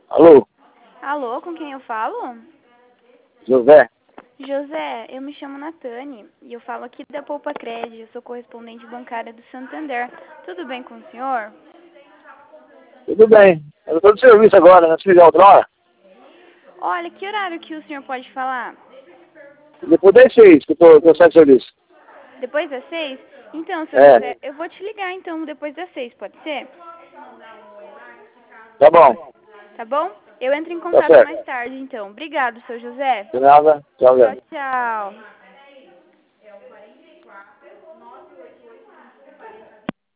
Alô, Alô, com quem eu falo? José? José, eu me chamo Natane e eu falo aqui da Poupa Crédito, eu sou correspondente bancária do Santander. Tudo bem com o senhor? Tudo bem. Eu estou de serviço agora, né? Se ligar outra hora. Olha, que horário que o senhor pode falar? Depois das 6 que eu tô saindo de serviço. Depois das 6? Então, seu É, José, eu vou te ligar então depois das 6, pode ser? tá bom. Tá bom? Eu entro em Tá contato certo. mais tarde então. Obrigado, seu José. De nada. Tchau, Tchau, velho. tchau.